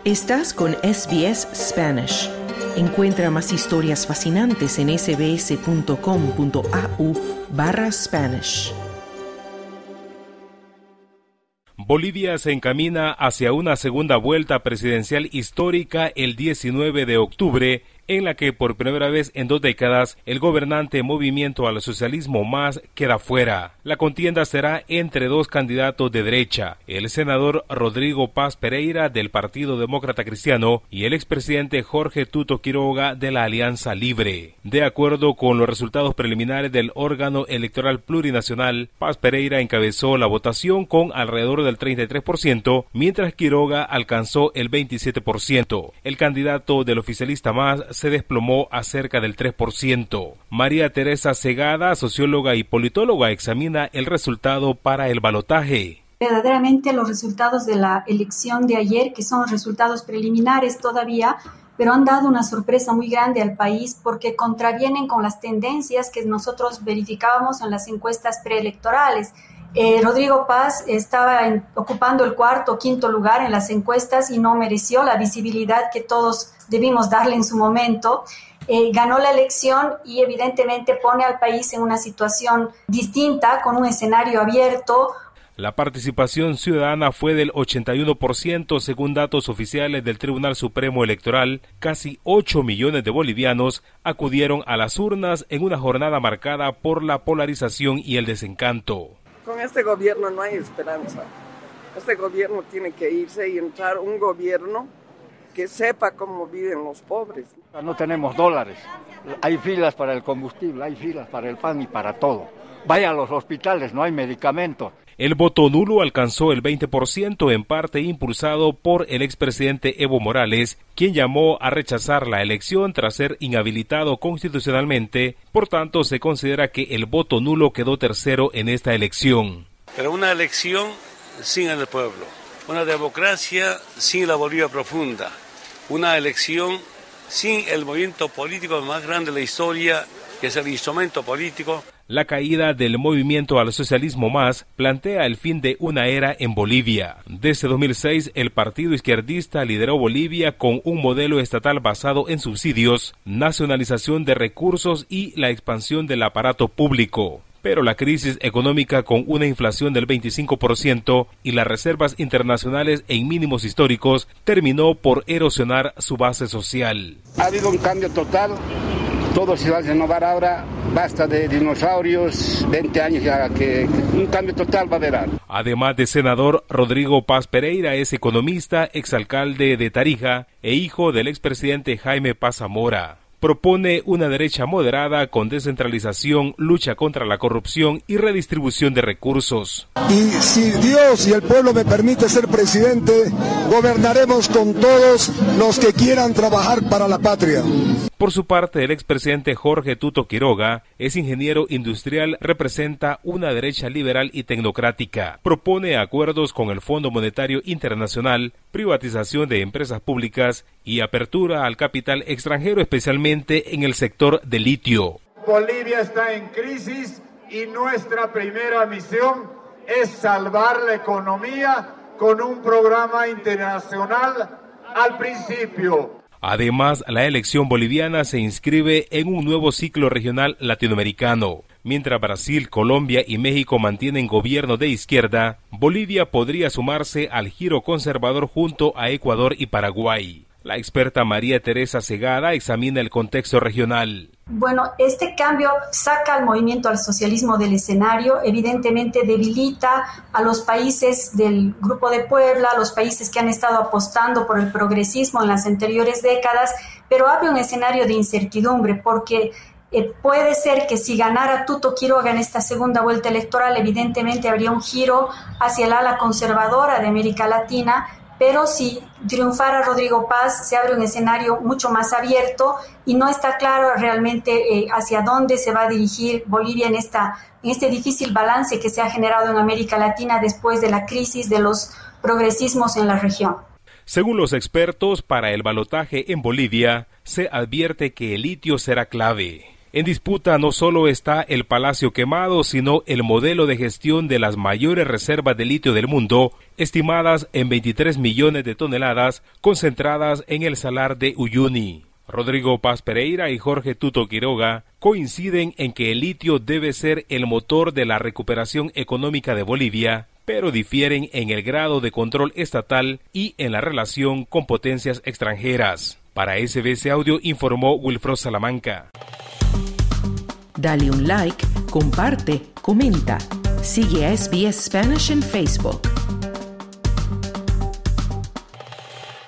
Estás con SBS Spanish. Encuentra más historias fascinantes en sbs.com.au/Spanish. Bolivia se encamina hacia una segunda vuelta presidencial histórica el 19 de octubre, en la que por primera vez en 2 décadas el gobernante Movimiento al Socialismo MÁS queda fuera. La contienda será entre 2 candidatos de derecha, el senador Rodrigo Paz Pereira del Partido Demócrata Cristiano y el expresidente Jorge Tuto Quiroga de la Alianza Libre. De acuerdo con los resultados preliminares del órgano electoral plurinacional, Paz Pereira encabezó la votación con alrededor del 33%, mientras Quiroga alcanzó el 27%. El candidato del oficialista MÁS se desplomó a cerca del 3%. María Teresa Segada, socióloga y politóloga, examina el resultado para el balotaje. Verdaderamente los resultados de la elección de ayer, que son resultados preliminares todavía, pero han dado una sorpresa muy grande al país porque contravienen con las tendencias que nosotros verificábamos en las encuestas preelectorales. Rodrigo Paz estaba ocupando el 4º o 5º lugar en las encuestas y no mereció la visibilidad que todos debimos darle en su momento. Ganó la elección y evidentemente pone al país en una situación distinta, con un escenario abierto. La participación ciudadana fue del 81% según datos oficiales del Tribunal Supremo Electoral. Casi 8 millones de bolivianos acudieron a las urnas en una jornada marcada por la polarización y el desencanto. Con este gobierno no hay esperanza. Este gobierno tiene que irse y entrar un gobierno que sepa cómo viven los pobres. No tenemos dólares, hay filas para el combustible, hay filas para el pan y para todo. Vaya a los hospitales, no hay medicamentos. El voto nulo alcanzó el 20%, en parte impulsado por el expresidente Evo Morales, quien llamó a rechazar la elección tras ser inhabilitado constitucionalmente. Por tanto, se considera que el voto nulo quedó tercero en esta elección. Pero una elección sin el pueblo, una democracia sin la Bolivia profunda, una elección sin el movimiento político más grande de la historia, que es el instrumento político. La caída del Movimiento al Socialismo MÁS plantea el fin de una era en Bolivia. Desde 2006, el partido izquierdista lideró Bolivia con un modelo estatal basado en subsidios, nacionalización de recursos y la expansión del aparato público. Pero la crisis económica, con una inflación del 25% y las reservas internacionales en mínimos históricos, terminó por erosionar su base social. Ha habido un cambio total. Todo se va a renovar ahora, basta de dinosaurios, 20 años ya que un cambio total va a haber. Además de senador, Rodrigo Paz Pereira es economista, exalcalde de Tarija e hijo del expresidente Jaime Paz Zamora. Propone una derecha moderada con descentralización, lucha contra la corrupción y redistribución de recursos. Y si Dios y el pueblo me permite ser presidente, gobernaremos con todos los que quieran trabajar para la patria. Por su parte, el expresidente Jorge Tuto Quiroga es ingeniero industrial, representa una derecha liberal y tecnocrática. Propone acuerdos con el Fondo Monetario Internacional, privatización de empresas públicas y apertura al capital extranjero, especialmente en el sector del litio. Bolivia está en crisis y nuestra primera misión es salvar la economía con un programa internacional al principio. Además, la elección boliviana se inscribe en un nuevo ciclo regional latinoamericano. Mientras Brasil, Colombia y México mantienen gobierno de izquierda, Bolivia podría sumarse al giro conservador junto a Ecuador y Paraguay. La experta María Teresa Segada examina el contexto regional. Bueno, este cambio saca al movimiento al socialismo del escenario, evidentemente debilita a los países del Grupo de Puebla, a los países que han estado apostando por el progresismo en las anteriores décadas, pero abre un escenario de incertidumbre porque puede ser que si ganara Tuto Quiroga en esta segunda vuelta electoral, evidentemente habría un giro hacia el ala conservadora de América Latina, pero si triunfara Rodrigo Paz se abre un escenario mucho más abierto y no está claro realmente hacia dónde se va a dirigir Bolivia en este difícil balance que se ha generado en América Latina después de la crisis de los progresismos en la región. Según los expertos, para el balotaje en Bolivia se advierte que el litio será clave. En disputa no solo está el Palacio Quemado, sino el modelo de gestión de las mayores reservas de litio del mundo, estimadas en 23 millones de toneladas, concentradas en el salar de Uyuni. Rodrigo Paz Pereira y Jorge Tuto Quiroga coinciden en que el litio debe ser el motor de la recuperación económica de Bolivia, pero difieren en el grado de control estatal y en la relación con potencias extranjeras. Para SBS Audio informó Wilfredo Salamanca. Dale un like, comparte, comenta. Sigue a SBS Spanish en Facebook.